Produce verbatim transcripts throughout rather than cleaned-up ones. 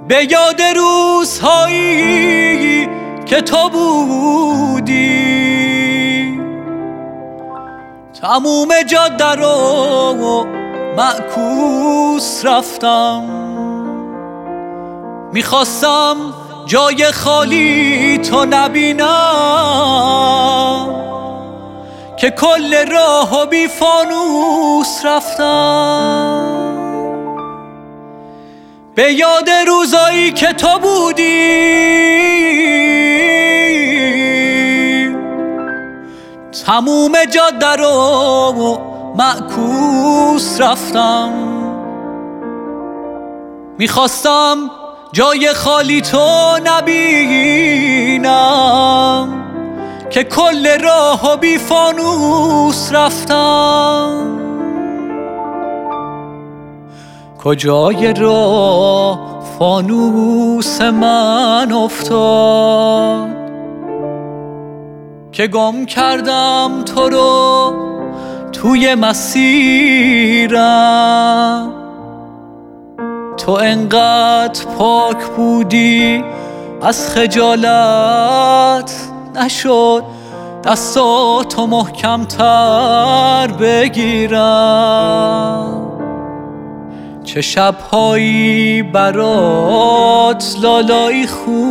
به یاد روزهایی که تو بودی، تموم جاده رو معکوس رفتم. میخواستم جای خالی تو نبینم که کل راهو بی فانوس رفتم. به یاد روزایی که تو بودی، تموم جاده رو معکوس رفتم. میخواستم جای خالی تو نبینم که کل راهو بی فانوس رفتم. کجای راه فانوس من افتاد که گم کردم تو رو توی مسیرم. تو انقدر پاک بودی از خجالت نشد دستاتو محکم‌تر بگیرم. چه شب‌هایی برات لالایی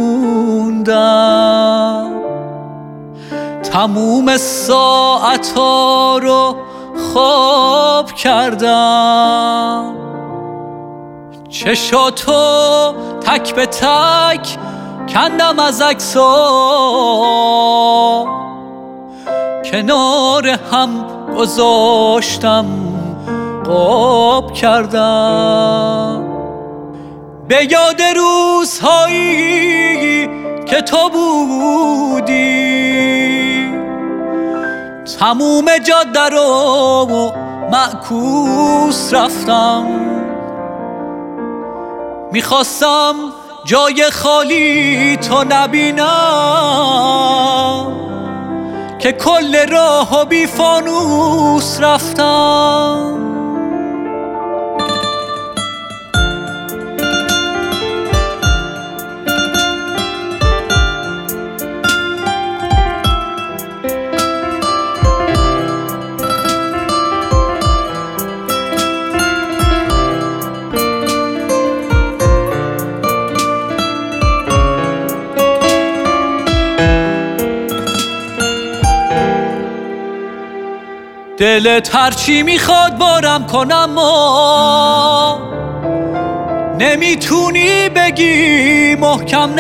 خوندم، تموم ساعت‌ها رو خواب کردم. چشاتو تک به تک کندم از عکس‌ها، کنار هم گذاشتم قاب کردم. به یاد روزهایی که تو بودی، تموم جاده رو معکوس رفتم. میخواستم جای خالی تو نبینم که کل راهو بی فانوس رفتم. دلت هرچی میخواد بارم کنم، ما نمیتونی بگی محکم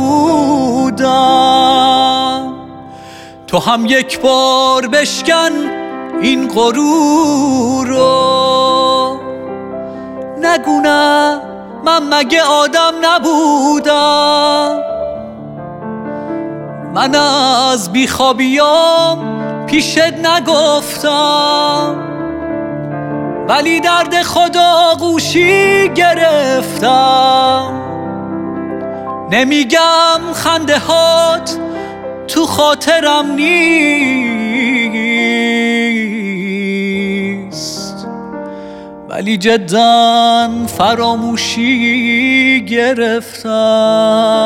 نبودم. تو هم یک بار بشکن این غرور رو، نگو نه من مگه آدم نبودم. من از بیخوابیام پیشت نگفتم، ولی درد خدا گوشی گرفتم. نمیگم خنده هات تو خاطرم نیست، ولی جداً فراموشی گرفتم.